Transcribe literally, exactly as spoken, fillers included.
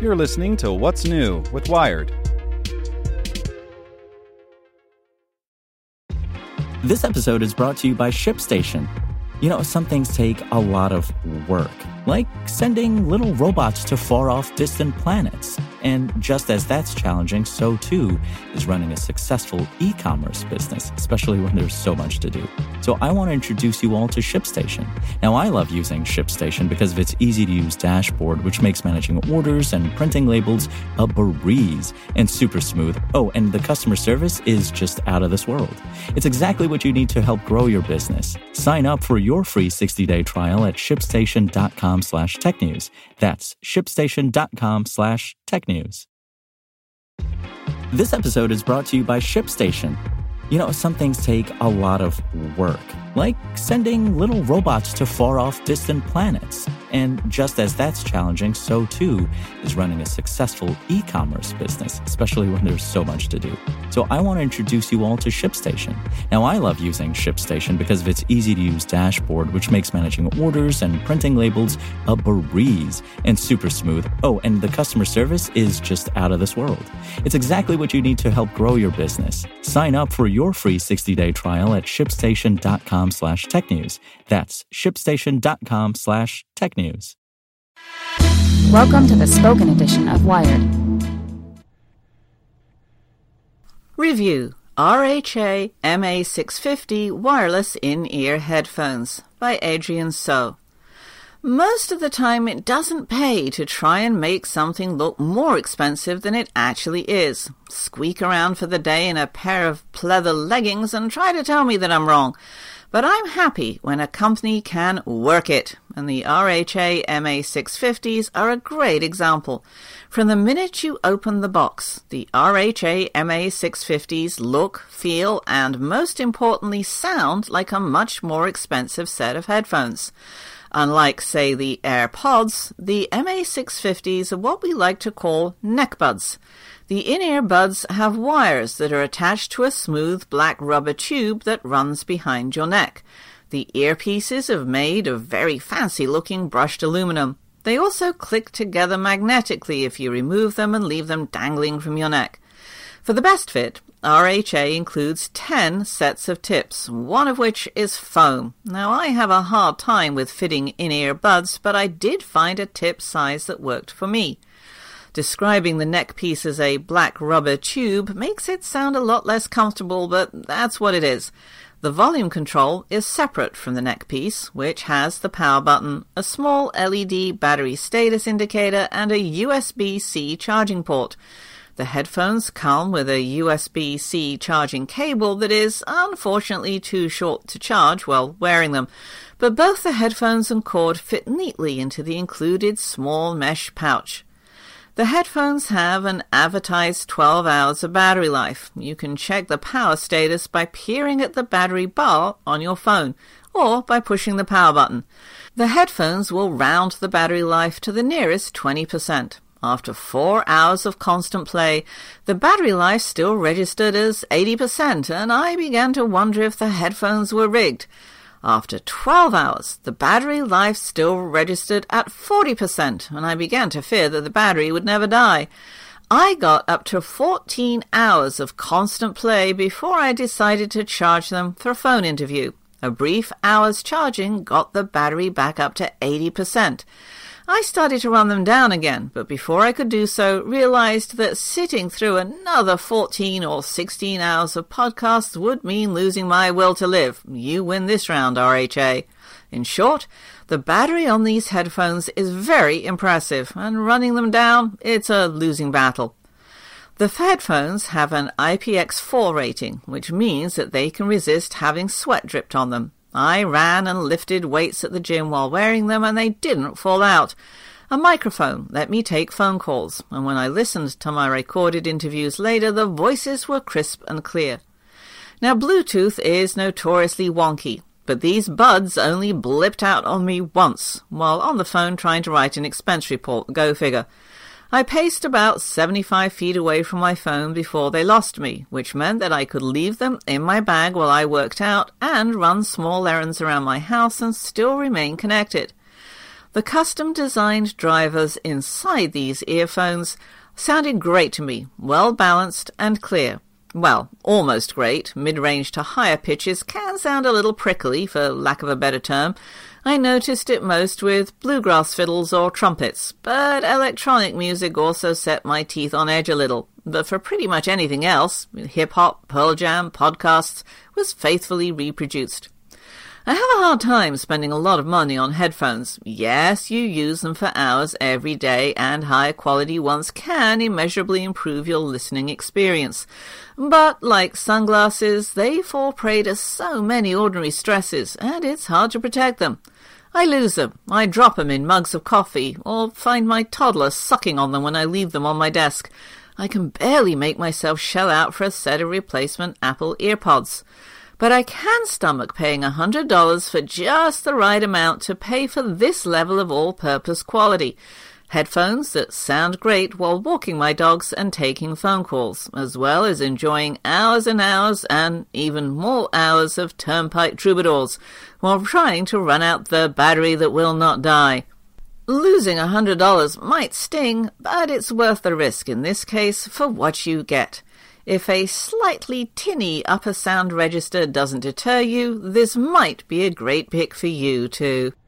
You're listening to What's New with Wired. This episode is brought to you by ShipStation. You know, some things take a lot of work, like sending little robots to far-off distant planets. And just as that's challenging, so too is running a successful e-commerce business, especially when there's so much to do. So I want to introduce you all to ShipStation. Now, I love using ShipStation because of its easy-to-use dashboard, which makes managing orders and printing labels a breeze and super smooth. Oh, and the customer service is just out of this world. It's exactly what you need to help grow your business. Sign up for your free sixty-day trial at shipstation.com slash technews. That's shipstation.com slash technews. This episode is brought to you by ShipStation. You know, some things take a lot of work, like sending little robots to far-off distant planets. And just as that's challenging, so too is running a successful e-commerce business, especially when there's so much to do. So I want to introduce you all to ShipStation. Now, I love using ShipStation because of its easy-to-use dashboard, which makes managing orders and printing labels a breeze and super smooth. Oh, and the customer service is just out of this world. It's exactly what you need to help grow your business. Sign up for your free sixty-day trial at shipstation.com slash technews. That's shipstation.com slash technews. Welcome to the spoken edition of Wired. Review R H A M A six fifty Wireless In-Ear Headphones by Adrian So. Most of the time it doesn't pay to try and make something look more expensive than it actually is. Squeak around for the day in a pair of pleather leggings and try to tell me that I'm wrong. But I'm happy when a company can work it, and the R H A M A six fifties are a great example. From the minute you open the box, the R H A M A six fifties look, feel, and most importantly sound like a much more expensive set of headphones. Unlike, say, the AirPods, the M A six fifties are what we like to call neck buds. The in-ear buds have wires that are attached to a smooth black rubber tube that runs behind your neck. The earpieces are made of very fancy-looking brushed aluminum. They also click together magnetically if you remove them and leave them dangling from your neck. For the best fit, R H A includes ten sets of tips, one of which is foam. Now, I have a hard time with fitting in-ear buds, but I did find a tip size that worked for me. Describing the neck piece as a black rubber tube makes it sound a lot less comfortable, but that's what it is. The volume control is separate from the neck piece, which has the power button, a small L E D battery status indicator, and a U S B C charging port. The headphones come with a U S B C charging cable that is, unfortunately, too short to charge while wearing them, but both the headphones and cord fit neatly into the included small mesh pouch. The headphones have an advertised twelve hours of battery life. You can check the power status by peering at the battery bar on your phone, or by pushing the power button. The headphones will round the battery life to the nearest twenty percent. After four hours of constant play, the battery life still registered as eighty percent, and I began to wonder if the headphones were rigged. After twelve hours, the battery life still registered at forty percent, and I began to fear that the battery would never die. I got up to fourteen hours of constant play before I decided to charge them for a phone interview. A brief hour's charging got the battery back up to eighty percent. I started to run them down again, but before I could do so, realized that sitting through another fourteen or sixteen hours of podcasts would mean losing my will to live. You win this round, R H A. In short, the battery on these headphones is very impressive, and running them down, it's a losing battle. The headphones have an I P X four rating, which means that they can resist having sweat dripped on them. I ran and lifted weights at the gym while wearing them, and they didn't fall out. A microphone let me take phone calls, and when I listened to my recorded interviews later, the voices were crisp and clear. Now, Bluetooth is notoriously wonky, but these buds only blipped out on me once, while on the phone trying to write an expense report. Go figure. I paced about seventy-five feet away from my phone before they lost me, which meant that I could leave them in my bag while I worked out and run small errands around my house and still remain connected. The custom-designed drivers inside these earphones sounded great to me, well-balanced and clear. Well, almost great. Mid-range to higher pitches can sound a little prickly, for lack of a better term. I noticed it most with bluegrass fiddles or trumpets, but electronic music also set my teeth on edge a little. But for pretty much anything else, hip-hop, Pearl Jam, podcasts, was faithfully reproduced. I have a hard time spending a lot of money on headphones. Yes, you use them for hours every day, and higher quality ones can immeasurably improve your listening experience. But, like sunglasses, they fall prey to so many ordinary stresses, and it's hard to protect them. I lose them, I drop them in mugs of coffee, or find my toddler sucking on them when I leave them on my desk. I can barely make myself shell out for a set of replacement Apple EarPods. But I can stomach paying one hundred dollars for just the right amount to pay for this level of all-purpose quality. Headphones that sound great while walking my dogs and taking phone calls, as well as enjoying hours and hours and even more hours of Turnpike Troubadours while trying to run out the battery that will not die. Losing one hundred dollars might sting, but it's worth the risk in this case for what you get. If a slightly tinny upper sound register doesn't deter you, this might be a great pick for you too.